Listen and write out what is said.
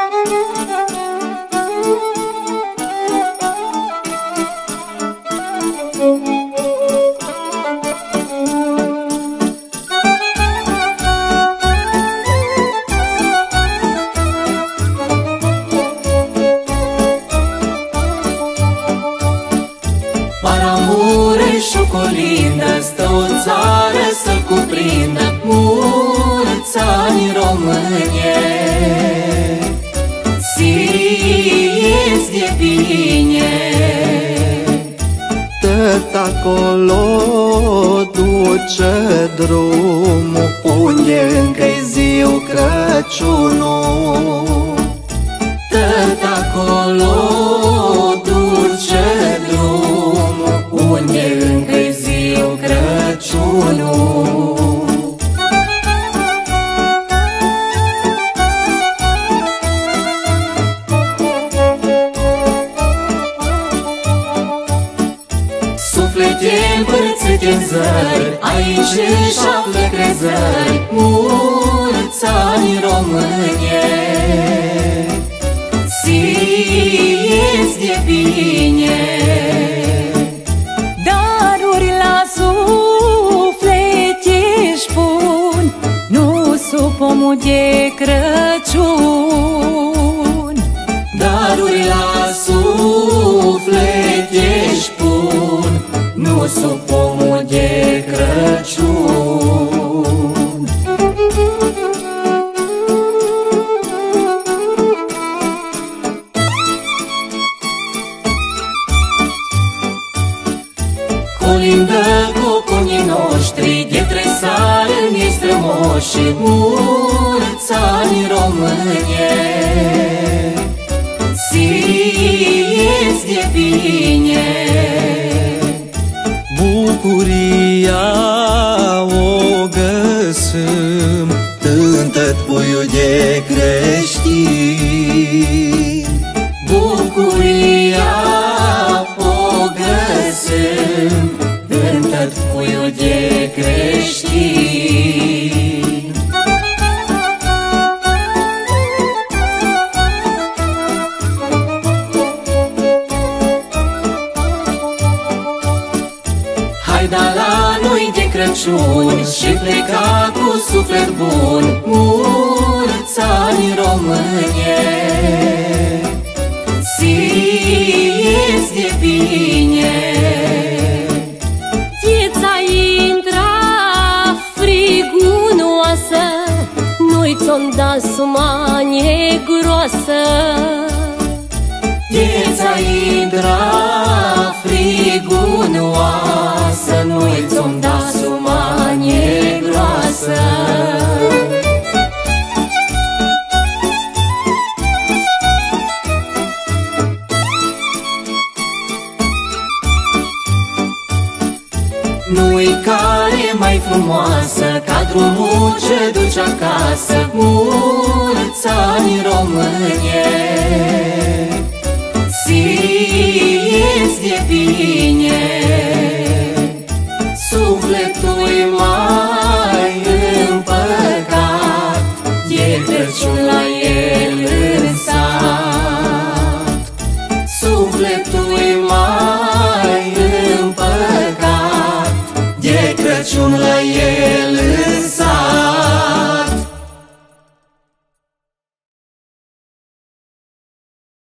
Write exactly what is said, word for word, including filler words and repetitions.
Șocolindă, stă o țară să-l cuprindă, mulți ani Românie. Ție-ți de bine. Tot acolo duce drumul, unde încă-i ziua Crăciunul. Tot acolo duce drumul, unde încă-i ziua Crăciunul. Suflete împărțite-n zări, aici își află crezări, mulți ani Românie. Ție-ți de bine. Daruri la suflet își pun, nu sub pomul de Crăciun. Daruri la suflet își pun, nu sub pomul de Crăciun. Colindă coconii noștri, de tresare-mi strămoși, mulți ani Românie. Ție-ți de bine. Bucuria o găsim în tot puiul de creștin. Bucuria o găsim în tot puiul de creștin. Hai da la noi de Crăciun și pleca cu suflet bun, mulți ani Românie. Ție-ți de bine. Ție-ți-a intrat frigul în oasă, nu-i ți-om da suma negroasă. Ție-ți-a intrat frigul în oasă, nu-i ți-om da suma negroasă. Nu-i care mai frumoasă ca drumul ce duce acasă, mulți ani Românie.